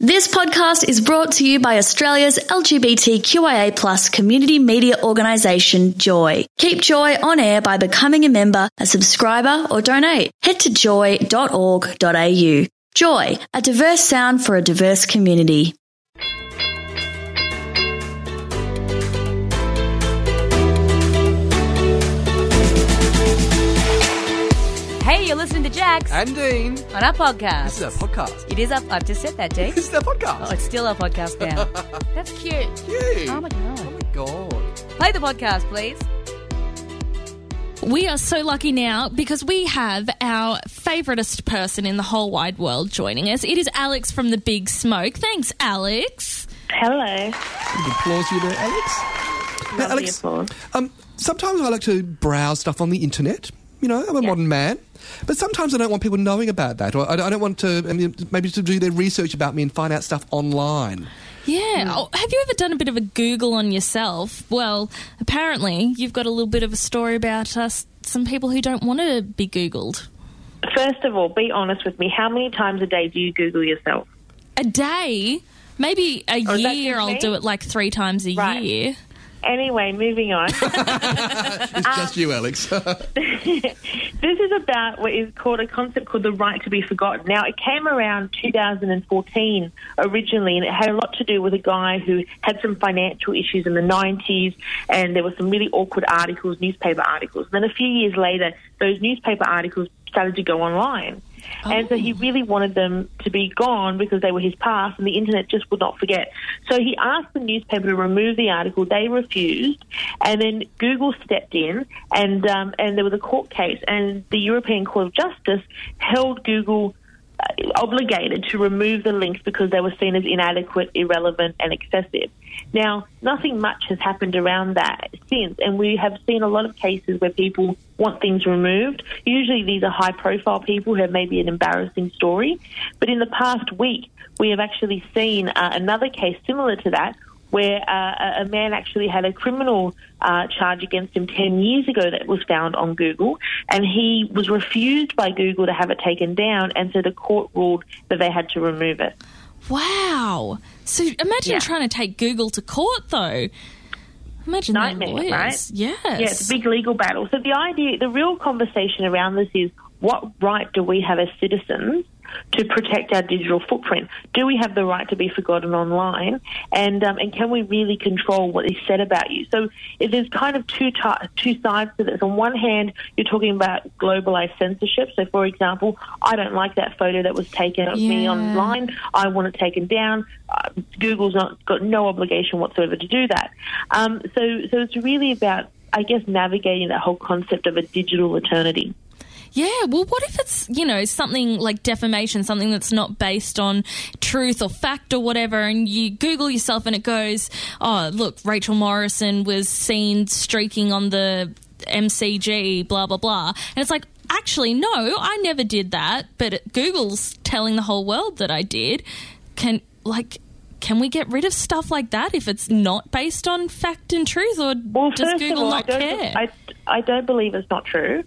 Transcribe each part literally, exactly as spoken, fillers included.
This podcast is brought to you by Australia's L G B T Q I A plus community media organisation, Joy. Keep Joy on air by becoming a member, a subscriber or donate. Head to joy dot org dot a u. Joy, a diverse sound for a diverse community. Hey, you're listening to Jax and Dean on our podcast. This is our podcast. It is up. I've just said that, Dean. This is our podcast. Oh, it's still our podcast now. That's cute. Cute. Oh my god. Oh my god. Play the podcast, please. We are so lucky now because we have our favouriteest person in the whole wide world joining us. It is Alex from The Big Smoke. Thanks, Alex. Hello. Big applause for you there, Alex. Now, Lovely Alex, applause. um, sometimes I like to browse stuff on the internet. You know, I'm a Yeah. modern man. But sometimes I don't want people knowing about that. Or I don't, I don't want to, I mean, maybe to do their research about me and find out stuff online. Yeah. Oh, have you ever done a bit of a Google on yourself? Well, apparently you've got a little bit of a story about us, some people who don't want to be Googled. First of all, be honest with me. How many times a day do you Google yourself? A day? Maybe a Oh, is that year just I'll me? do it like three times a Right. year. Anyway, moving on. It's just you, Alex. This is about what is called a concept called the right to be forgotten. Now, it came around two thousand fourteen originally, and it had a lot to do with a guy who had some financial issues in the nineties, and there were some really awkward articles, newspaper articles. And then a few years later, those newspaper articles started to go online. Oh. And so he really wanted them to be gone because they were his past and the internet just would not forget. So he asked the newspaper to remove the article. They refused. And then Google stepped in and um, and there was a court case. And the European Court of Justice held Google uh, obligated to remove the links because they were seen as inadequate, irrelevant and excessive. Now, nothing much has happened around that since, and we have seen a lot of cases where people want things removed. Usually these are high-profile people who have maybe an embarrassing story. But in the past week, we have actually seen uh, another case similar to that where uh, a man actually had a criminal uh, charge against him ten years ago that was found on Google, and he was refused by Google to have it taken down, and so the court ruled that they had to remove it. Wow. So imagine Yeah. trying to take Google to court, though. Imagine Nightmare, the lawyers. right? Yes. Yeah, it's a big legal battle. So the idea, the real conversation around this is, what right do we have as citizens to protect our digital footprint? Do we have the right to be forgotten online? And um, and can we really control what is said about you? So if there's kind of two ty- two sides to this. On one hand, you're talking about globalized censorship. So, for example, I don't like that photo that was taken of me Yeah. online. I want it taken down. Uh, Google's not got no obligation whatsoever to do that. Um, so, so it's really about, I guess, navigating that whole concept of a digital eternity. Yeah, well, what if it's, you know, something like defamation, something that's not based on truth or fact or whatever, and you Google yourself and it goes, oh, look, Rachel Morrison was seen streaking on the M C G, blah, blah, blah. And it's like, actually, no, I never did that, but Google's telling the whole world that I did. Can, like... Can we get rid of stuff like that if it's not based on fact and truth, or Well, does first Google of all, not I don't, care? I, I don't believe it's not true.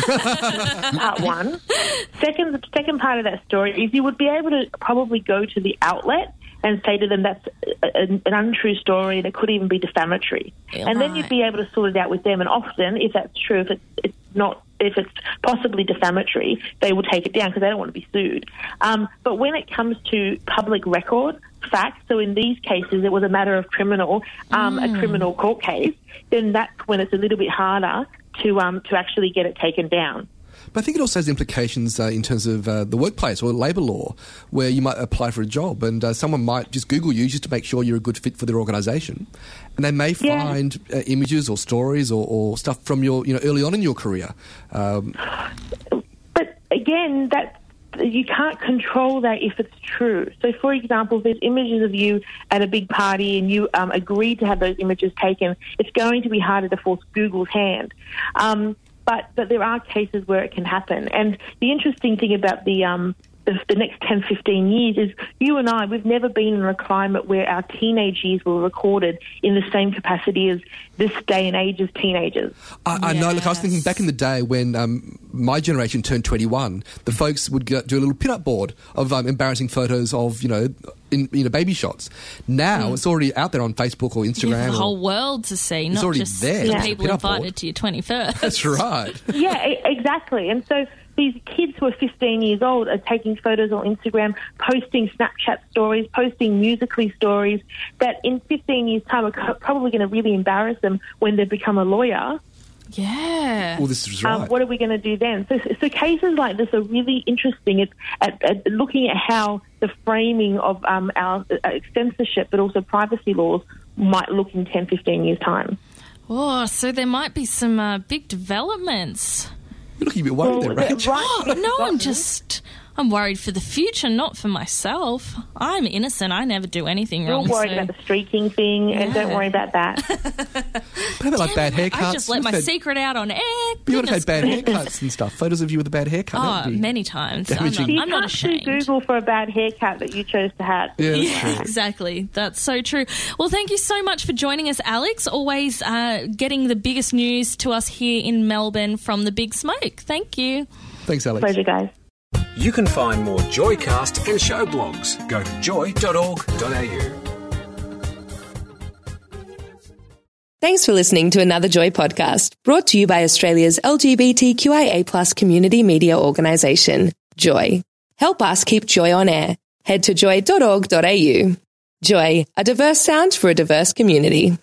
Part one. Second, the second part of that story is you would be able to probably go to the outlet and say to them that's a, a, an untrue story that could even be defamatory. Yeah, and then right. you'd be able to sort it out with them. And often, if that's true, if it's, it's not, if it's possibly defamatory, they will take it down because they don't want to be sued. Um, but when it comes to public record facts, so in these cases it was a matter of criminal, um, Mm. a criminal court case, then that's when it's a little bit harder to um, to actually get it taken down. But I think it also has implications uh, in terms of uh, the workplace or labour law, where you might apply for a job and uh, someone might just Google you just to make sure you're a good fit for their organisation, and they may Yeah. find uh, images or stories or, or stuff from your, you know, early on in your career. Um, But again, that you can't control that if it's true. So, for example, if there's images of you at a big party and you um, agreed to have those images taken, it's going to be harder to force Google's hand. Um, but but there are cases where it can happen. And the interesting thing about the um, the, the next ten, fifteen years is you and I, we've never been in a climate where our teenage years were recorded in the same capacity as this day and age of teenagers. I, I know. Look, I was thinking Yes. back in the day when um, my generation turned twenty-one, the folks would go, do a little pin-up board of um, embarrassing photos of, you know, in you know baby shots. Now mm. it's already out there on Facebook or Instagram. You have the or, whole world to see, not already just there. the Yeah. people invited to your twenty-first. That's right. Yeah, e- exactly. And so these kids who are fifteen years old are taking photos on Instagram, posting Snapchat stories, posting Musical.ly stories that in fifteen years' time are co- probably going to really embarrass them when they become a lawyer. Yeah. Well, this is right. Um, what are we going to do then? So, so cases like this are really interesting. It's at, at looking at how the framing of um, our uh, censorship but also privacy laws might look in ten, fifteen years' time. Oh, so there might be some uh, big developments. You're looking a bit worried Well, there, Rach. right- Oh, no, I'm just... I'm worried for the future, not for myself. I'm innocent. I never do anything You're wrong. worried so. about the streaking thing, and don't Yeah. worry about that. But how about like bad Damn it, haircuts? I just let my You've had- secret out on air. You would have Goodness had bad gracious. haircuts and stuff. Photos of you with a bad haircut. Oh, That would be many times. I'm damaging. not, You I'm not can't sue ashamed. Google for a bad haircut that you chose to have. Yeah, that's Yeah, true. exactly. That's so true. Well, thank you so much for joining us, Alex. Always uh, getting the biggest news to us here in Melbourne from the Big Smoke. Thank you. Thanks, Alex. Pleasure, guys. You can find more Joycast and show blogs. Go to joy dot org dot a u. Thanks for listening to another Joy podcast, brought to you by Australia's L G B T Q I A plus community media organisation, Joy. Help us keep Joy on air. Head to joy dot org dot a u. Joy, a diverse sound for a diverse community.